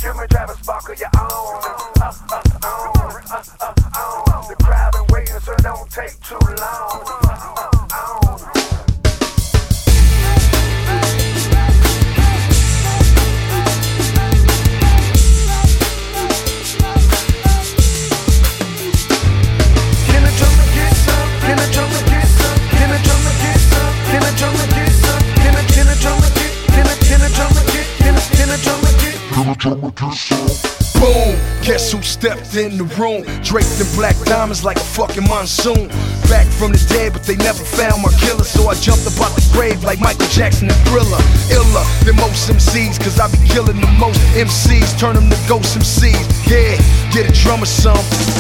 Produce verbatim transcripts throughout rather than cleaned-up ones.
Give me Travis Barker, you own. Uh, uh, own. Uh, uh, own. The crowd been waiting, so it don't take too long. Uh, uh, own. Boom, guess who stepped in the room? Draped in black diamonds like a fucking monsoon. Back from the dead, but they never found my killer. So I jumped up out the grave like Michael Jackson and Thriller. Iller than most M Cs, cause I be killing the most M Cs. Turn them to ghost M Cs. Yeah, get a drummer some.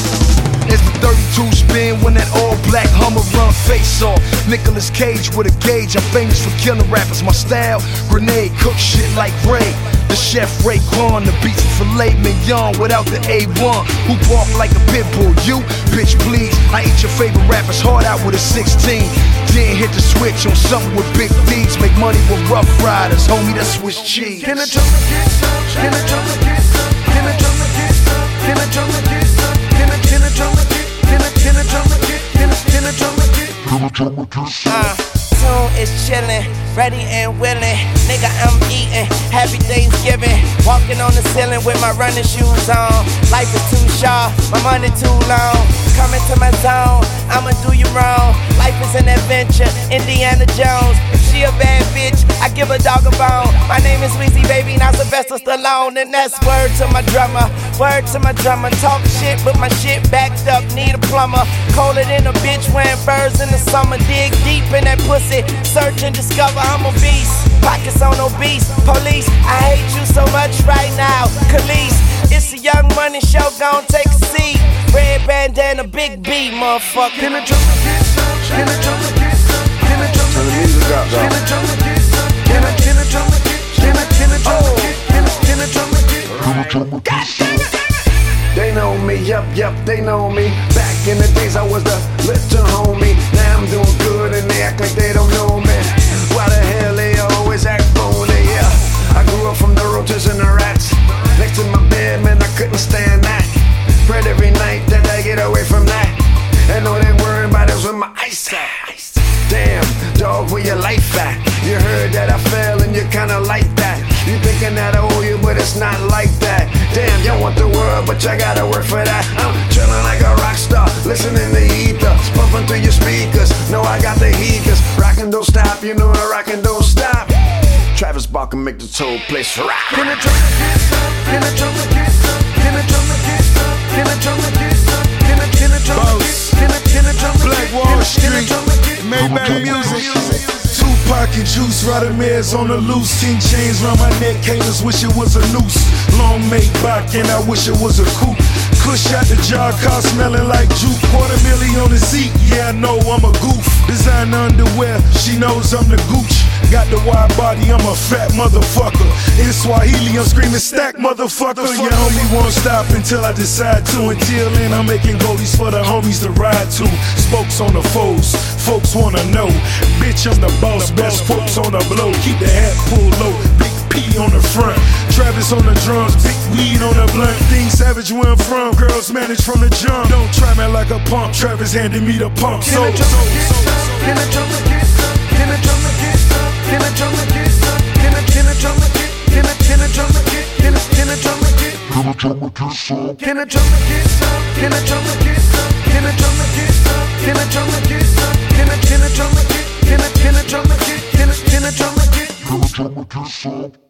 As the thirty-two spin when that all-black Hummer run face off. Nicolas Cage with a gauge, I'm famous for killing rappers. My style, grenade, cook shit like Ray. The chef Raekwon, the beats of filet mignon without the A one. Who bark like a pit bull? You, bitch please. I eat your favorite rapper's heart out with a sixteen. Then hit the switch on something with big D's. Make money with Rough Riders, homie, that's Swiss cheese. Can the drummer get some? Can the drummer get some? Can the drummer get some? Can the drummer get some? Can the can the drummer get? Can the can the drummer get? Can the can the drummer get? Can the drummer get some? Tune is chillin', ready and willing. Nigga, I'm eating. Happy Thanksgiving. Walking on the ceiling with my running shoes on. Life is too short, my money too long. Coming to my zone, I'ma do you wrong. Life is an adventure, Indiana Jones. If she a bad bitch, I give a dog a bone. My name is Weezy Baby, not Sylvester Stallone. And that's word to my drummer, word to my drummer. Talk shit, but my shit backed up, need a plumber. Colder than a bitch wearing furs in the summer. Dig deep in that pussy, search and discover I'm a beast. Pockets on obese, police, I hate you so much right now. Khalees, it's a Young Money show, gon' take a seat. Red bandana, big B, motherfucker. Can the drummer get some? Can the drummer get some? Can the drummer get some? Can the drummer get some? Can the can the drummer get? Can the can the drummer get? Can the can the drummer get? Can the drummer get some? They know me, yup, yup, they know me. Back in the days I was the little homie. Now I'm doing good and they act like they don't know me. Why the hell they always act phony, yeah. I grew up from the roaches and the rats. Next to my bed, man, I couldn't stand that. Prayed every night that I get away from that. And all they worrying about is where my ice at. Damn, dog, where your life at? You heard that I fell and you kinda like that. You thinking that I owe you, but it's not like that. Damn, y'all want the world, but y'all gotta work for that. I'm chillin' like a rock star, listening to ether, pumping through your speakers. Know I got the heaters. Rockin' don't stop, you know I rockin' don't stop. Travis Barker make this whole place rock. Can the drummer get some? Can the drummer get some? Can the drummer get some? Can the drummer get some? Can the can the drummer get? Can the can the drummer get? Black Wall Street, Maybach Music. Tupac and Juice, Radamez on the loose. Ten chains round my neck, haters wish it was a noose. Long Maybach and I wish it was a coupe. Kush out the jar, car smelling like juke. Quarter milli on the seat, yeah I know I'm a goof. Designer underwear, she knows I'm the gooch. Got the wide body, I'm a fat motherfucker. In Swahili, I'm screaming stack motherfucker. Your homie won't stop until I decide to. Until then, I'm making goalies for the homies to ride to. Spokes on the foes, folks wanna know. Bitch, I'm the boss, best quotes on the blow. Keep the hat pulled low, big P on the front. Travis on the drums, big weed on the blunt. Thing savage where I'm from, girls manage from the jump. Don't try me like a pump, Travis handed me the pump. So, Can the drummer get some? Can the drummer get some? Can the drummer get some? Can the drummer get some? Can the can the drummer get? Can the can the drummer get? Can the can the drummer get? Can the drummer get some? Can the drummer get some? Can the drummer get some? Can the drummer get some? Can the drummer get some? Can the can the drummer get? Can the can the drummer get? Can the can the drummer get? Can the drummer get some?